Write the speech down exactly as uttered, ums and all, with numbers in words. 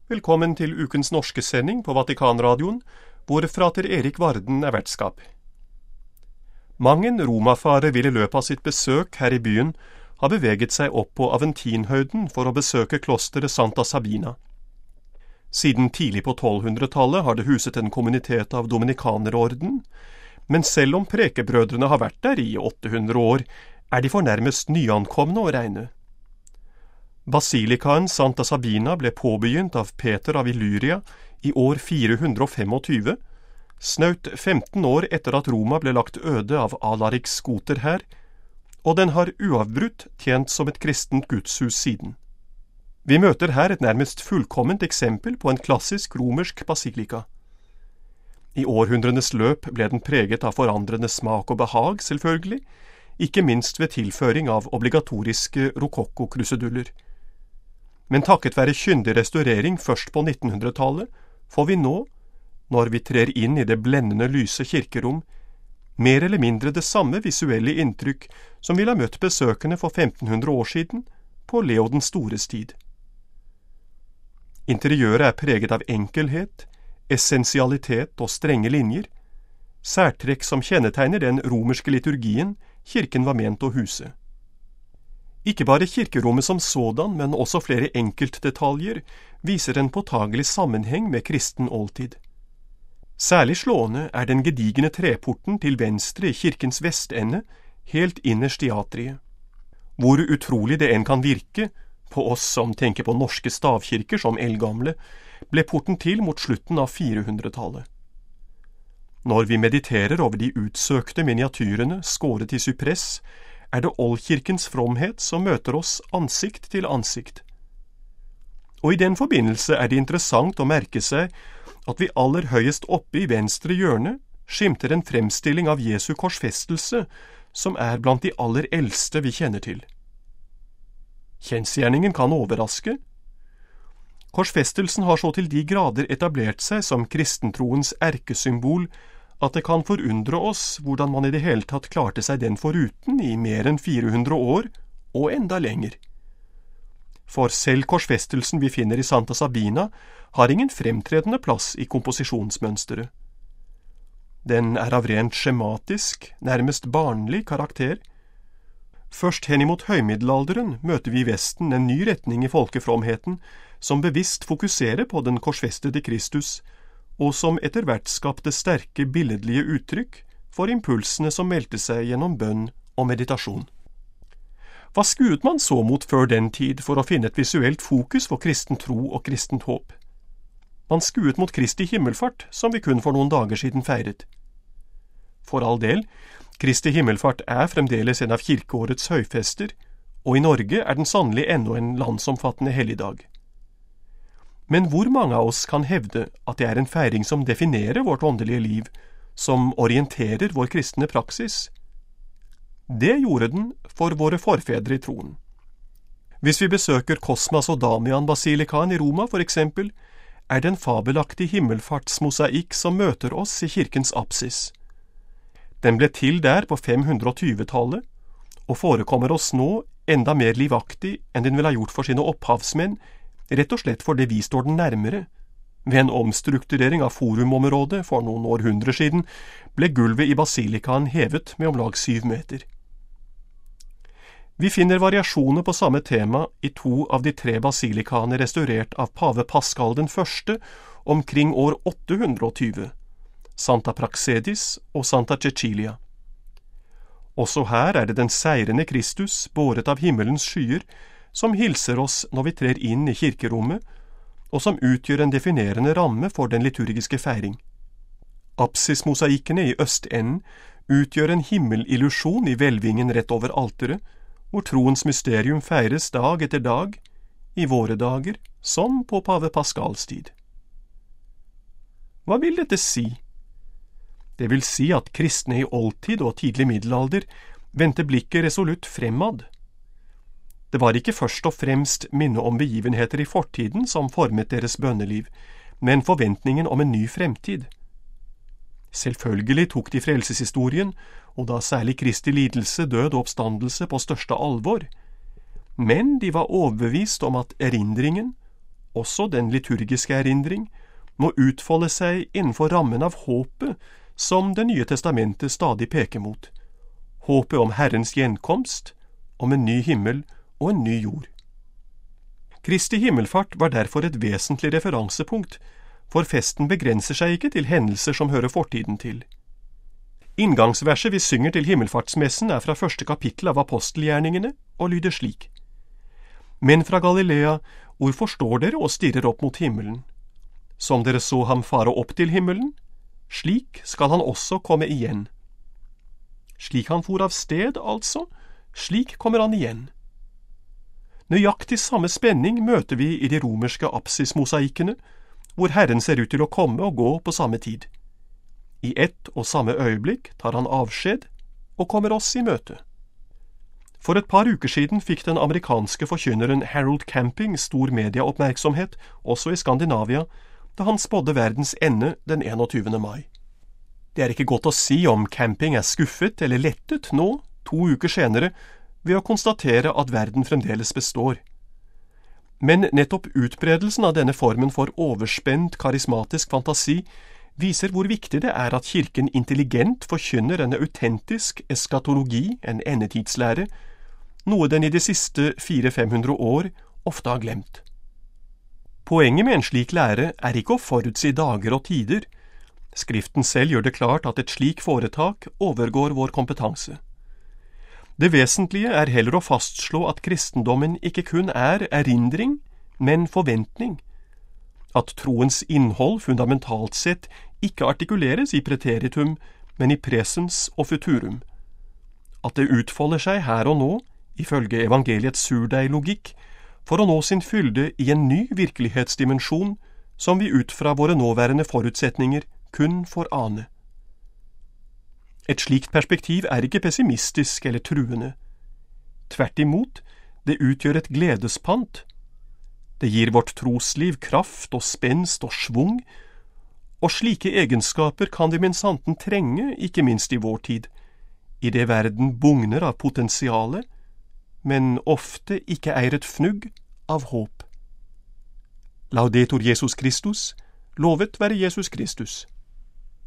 Velkommen til ukens norske sending på Vatikanradioen, hvor frater Erik Varden er vertskap. Mang en romafarer vil i løpet av sitt besøk her i byen ha beveget seg opp på Aventinhøyden for å besøke klosteret Santa Sabina. Siden tidlig på tolvhundretallet har det huset en kommunitet av dominikanerorden, men selv om prekebrødrene har vært der i åtte hundre år, er de fornærmest nyankomne å regne. Basilikaen Santa Sabina ble påbegynt av Peter av Illyria i år fire hundre tjuefem, snaut femten år etter at Roma ble lagt øde av Alariks skoter her, og den har uavbrutt tjent som et kristent gudshus siden. Vi møter her et nærmest fullkomment eksempel på en klassisk romersk basilika. I århundrenes løp ble den preget av forandrende smak og behag, selvfølgelig, ikke minst ved tilføring av obligatoriske rokokko-kruseduller. Men takket være kyndig restaurering først på nittenhundretallet, får vi nå, når vi trer inn i det blendende lyse kirkerom, mer eller mindre det samme visuelle inntrykk som ville ha møtt besøkende for femtenhundre år siden, på Leo den stores tid. Interiøret er preget av enkelhet, essensialitet og strenge linjer, særtrekk som kjennetegner den romerske liturgien kirken var ment å huse. Ikke bare kirkerommet som sådan, men også flere enkeltdetaljer viser en påtagelig sammenheng med kristen oldtid. Særlig slående er den gedigne treporten til venstre i kirkens vestende, helt innerst i atriet. Hvor utrolig det en kan virke, på oss som tenker på norske stavkirker som eldgamle, ble porten til mot slutten av firehundretallet. Når vi mediterer over de utsøkte miniatyrene skåret i sypress, er det oldkirkens fromhet som møter oss ansikt til ansikt. Og i den forbindelse er det interessant å merke seg at vi aller høyest oppe i venstre hjørne skimter en fremstilling av Jesu korsfestelse, som er blant de aller eldste vi kjenner til. Kjensgjerningen kan overraske. Korsfestelsen har så til de grader etablert seg som kristentroens erkesymbol at det kan forundre oss hvordan man i det hele tatt klarte seg den foruten i mer enn fire hundre år, og enda lenger. For selv korsfestelsen vi finner i Santa Sabina har ingen fremtredende plass i komposisjonsmønsteret. Den er av rent skjematisk, nærmest barnlig karakter. Først henimot høymiddelalderen møter vi i Vesten en ny retning i folkefromheten som bevisst fokuserer på den korsfestede Kristus, og som etter hvert skapte sterke billedlige uttrykk for impulsene som meldte seg gjennom bønn og meditasjon. Hva skuet man så mot før den tid for å finne et visuelt fokus for kristen tro og kristent håp? Man skuet mot Kristi himmelfart, som vi kun for noen dager siden feiret. For all del, Kristi himmelfart er fremdeles en av kirkeårets høyfester, og i Norge er den sannelig ennå en landsomfattende helligdag. Men hvor mange av oss kan hevde at det er en feiring som definerer vårt åndelige liv, som orienterer vår kristne praksis? Det gjorde den for våre forfedre i troen. Hvis vi besøker Kosmas og Damian-basilikaen i Roma, for eksempel, er det en fabelaktig himmelfartsmosaikk som møter oss i kirkens apsis. Den ble til der på fem hundre tjue-tallet, og forekommer oss nå enda mer livaktig enn den ville ha gjort for sine opphavsmenn, rett og slett fordi vi står den nærmere. Ved en omstrukturering av forumområdet for noen århundre siden ble gulvet i basilikaen hevet med om lag syv meter. Vi finner variasjoner på samme tema i to av de tre basilikaene restaurert av pave Pascal den første omkring år åtte hundre tjue, Santa Praxedis og Santa Cecilia. Også her er det den seirende Kristus, båret av himmelens skyer, som hilser oss når vi trer inn i kirkerommet, og som utgjør en definerende ramme for den liturgiske feiring. Apsismosaikkene i østenden utgjør en himmelillusjon i hvelvingen rett over alteret, hvor troens mysterium feires dag etter dag, i våre dager, som på pave Pascals tid. Hva vil dette si? Det vil si at kristne i oldtid og tidlig middelalder vendte blikket resolutt fremad. Det var ikke først og fremst minne om begivenheter i fortiden som formet deres bønneliv, men forventningen om en ny fremtid. Selvfølgelig tok de frelseshistorien, og da særlig Kristi lidelse, død og oppstandelse på største alvor, men de var overbevist om at erindringen, også den liturgiske erindring, må utfolde seg innenfor rammen av håpet som Det nye testamentet stadig peker mot. Håpet om Herrens gjenkomst, om en ny himmel og en ny jord. Kristi himmelfart var derfor et vesentlig referansepunkt, for festen begrenser seg ikke til hendelser som hører fortiden til. Inngangsverset vi synger til himmelfartsmessen er fra første kapittel av apostelgjerningene og lyder slik: Men fra Galilea, hvorfor står dere og stirrer opp mot himmelen? Som dere så ham fare opp til himmelen, slik skal han også komme igjen. Slik han for av sted, altså, slik kommer han igjen. Nøyaktig samme spenning møter vi i de romerske apsismosaikkene, hvor Herren ser ut til å komme og gå på samme tid. I ett og samme øyeblikk tar han avskjed og kommer oss i møte. For et par uker siden fikk den amerikanske forkynneren Harold Camping stor medieoppmerksomhet, også i Skandinavia, da han spådde verdens ende den enogtyvende mai. Det er ikke godt å si om Camping er skuffet eller lettet nå, to uker senere, ved å konstatere at verden fremdeles består. Men nettopp utbredelsen av denne formen for overspent karismatisk fantasi viser hvor viktig det er at kirken intelligent forkynner en autentisk eskatologi, en endetidslære, noe den i de siste fire–fem hundre år ofte har glemt. Poenget med en slik lære er ikke å forutsi dager og tider. Skriften selv gjør det klart at et slik foretak overgår vår kompetanse. Det vesentlige er heller å fastslå at kristendommen ikke kun er erindring, men forventning. At troens innhold fundamentalt sett ikke artikuleres i preteritum, men i presens og futurum. At det utfolder seg her og nå, ifølge evangeliets surdeig-logikk, for å nå sin fylde i en ny virkelighetsdimensjon som vi ut fra våre nåværende forutsetninger kun får ane. Et slikt perspektiv er ikke pessimistisk eller truende. Tvert imot, det utgjør et gledespant. Det gir vårt trosliv kraft og spenst og svung, og slike egenskaper kan vi minnsanten trenge, ikke minst i vår tid, i det verden bugner av potensiale, men ofte ikke eier et fnugg av håp. Laudetur Jesus Kristus, lovet være Jesus Kristus.